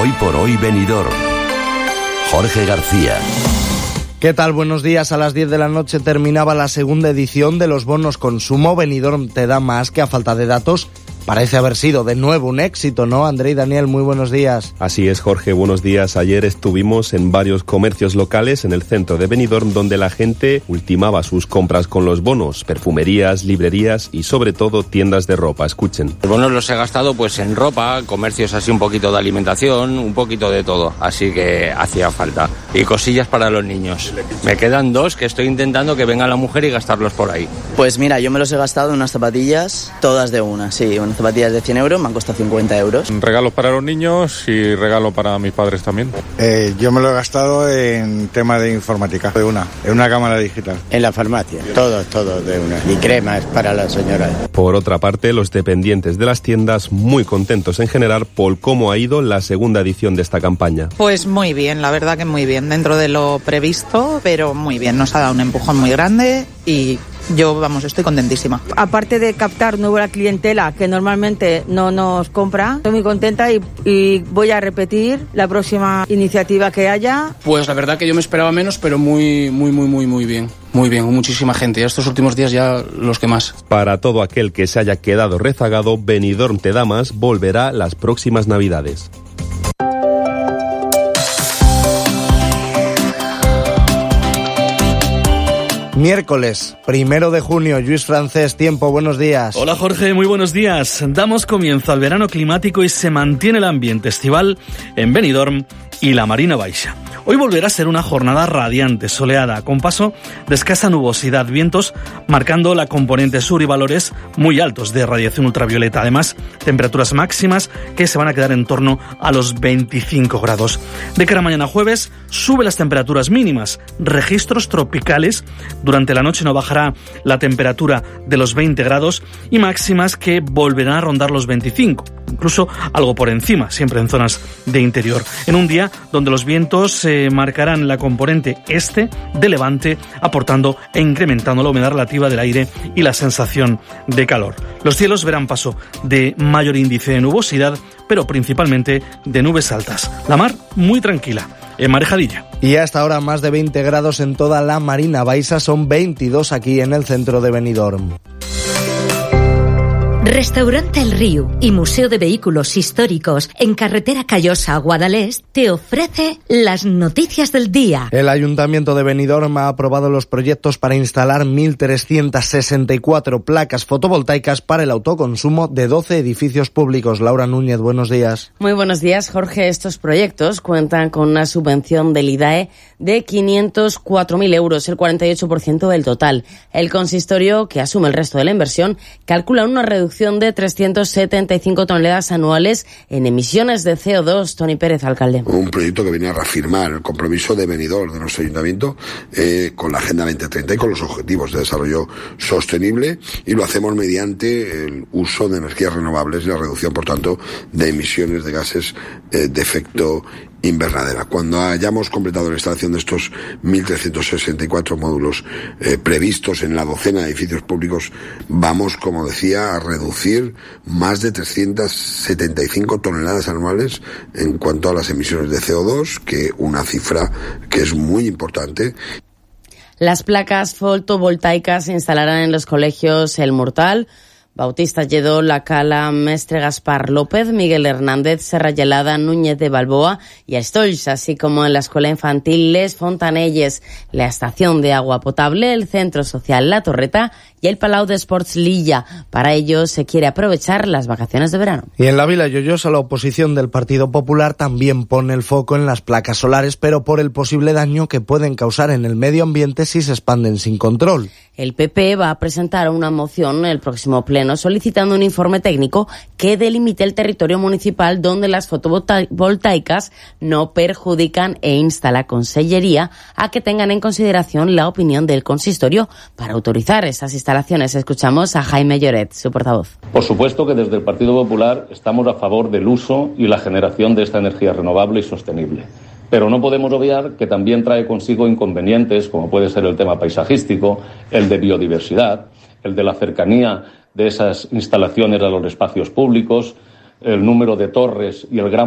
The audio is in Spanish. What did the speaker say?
Hoy por hoy Benidorm. Jorge García. ¿Qué tal? Buenos días. A las 10 de la noche terminaba la segunda edición de los bonos consumo. Benidorm te da más, que a falta de datos parece haber sido de nuevo un éxito, ¿no? André y Daniel, muy buenos días. Así es, Jorge, buenos días. Ayer estuvimos en varios comercios locales en el centro de Benidorm, donde la gente ultimaba sus compras con los bonos, perfumerías, librerías y sobre todo tiendas de ropa. Escuchen. Los bonos los he gastado pues en ropa, comercios así, un poquito de alimentación, un poquito de todo, así que hacía falta. Y cosillas para los niños. Me quedan 2 que estoy intentando que venga la mujer y gastarlos por ahí. Pues mira, yo me los he gastado en unas zapatillas, todas de una, sí, unas zapatillas de 100 euros, me han costado 50 euros. Regalos para los niños y regalo para mis padres también. Yo me lo he gastado en tema de informática, en una cámara digital. En la farmacia, todo de una. Y cremas para la señora. Por otra parte, los dependientes de las tiendas muy contentos en general por cómo ha ido la segunda edición de esta campaña. Pues muy bien, la verdad que muy bien, dentro de lo previsto, pero muy bien, nos ha dado un empujón muy grande y yo, estoy contentísima. Aparte de captar nueva clientela que normalmente no nos compra, estoy muy contenta y voy a repetir la próxima iniciativa que haya. Pues la verdad que yo me esperaba menos, pero muy bien. Muy bien, muchísima gente. Ya estos últimos días ya los que más. Para todo aquel que se haya quedado rezagado, Benidorm te da más volverá las próximas Navidades. Miércoles, 1 de junio, Lluís Francés, Tiempo, buenos días. Hola Jorge, muy buenos días. Damos comienzo al verano climático y se mantiene el ambiente estival en Benidorm y la Marina Baixa. Hoy volverá a ser una jornada radiante, soleada, con paso de escasa nubosidad, vientos marcando la componente sur y valores muy altos de radiación ultravioleta. Además, temperaturas máximas que se van a quedar en torno a los 25 grados. De cara a mañana jueves, suben las temperaturas mínimas, registros tropicales. Durante la noche no bajará la temperatura de los 20 grados y máximas que volverán a rondar los 25, incluso algo por encima, siempre en zonas de interior. En un día donde los vientos marcarán la componente este de levante, aportando e incrementando la humedad relativa del aire y la sensación de calor. Los cielos verán paso de mayor índice de nubosidad, pero principalmente de nubes altas. La mar muy tranquila, en marejadilla. Y hasta ahora más de 20 grados en toda la Marina Baixa, son 22 aquí en el centro de Benidorm. Restaurante El Río y Museo de Vehículos Históricos en Carretera Callosa a Guadalest te ofrece las noticias del día. El Ayuntamiento de Benidorm ha aprobado los proyectos para instalar 1.364 placas fotovoltaicas para el autoconsumo de 12 edificios públicos. Laura Núñez, buenos días. Muy buenos días, Jorge. Estos proyectos cuentan con una subvención del IDAE de 504.000 euros, el 48% del total. El consistorio, que asume el resto de la inversión, calcula una reducción de 375 toneladas anuales en emisiones de CO2. Toni Pérez, alcalde. Un proyecto que venía a reafirmar el compromiso de Benidorm, de nuestro ayuntamiento, con la Agenda 2030 y con los objetivos de desarrollo sostenible, y lo hacemos mediante el uso de energías renovables y la reducción, por tanto, de emisiones de gases de efecto invernadera. Cuando hayamos completado la instalación de estos 1.364 módulos previstos en la docena de edificios públicos, vamos, como decía, a reducir más de 375 toneladas anuales en cuanto a las emisiones de CO2, que una cifra que es muy importante. Las placas fotovoltaicas se instalarán en los colegios El Mortal, Bautista Lledó, La Cala, Mestre Gaspar López, Miguel Hernández, Serra Gelada, Núñez de Balboa y Estolls, así como en la Escuela Infantil Les Fontanelles, la Estación de Agua Potable, el Centro Social La Torreta y el Palau de Esports Lilla. Para ello se quiere aprovechar las vacaciones de verano. Y en la Vila Lloyosa, la oposición del Partido Popular también pone el foco en las placas solares, pero por el posible daño que pueden causar en el medio ambiente si se expanden sin control. El PP va a presentar una moción en el próximo pleno solicitando un informe técnico que delimite el territorio municipal donde las fotovoltaicas no perjudican, e insta a la Consellería a que tengan en consideración la opinión del consistorio para autorizar esas instalaciones. Escuchamos a Jaime Lloret, su portavoz. Por supuesto que desde el Partido Popular estamos a favor del uso y la generación de esta energía renovable y sostenible. Pero no podemos obviar que también trae consigo inconvenientes, como puede ser el tema paisajístico, el de biodiversidad, el de la cercanía de esas instalaciones a los espacios públicos, el número de torres y el gran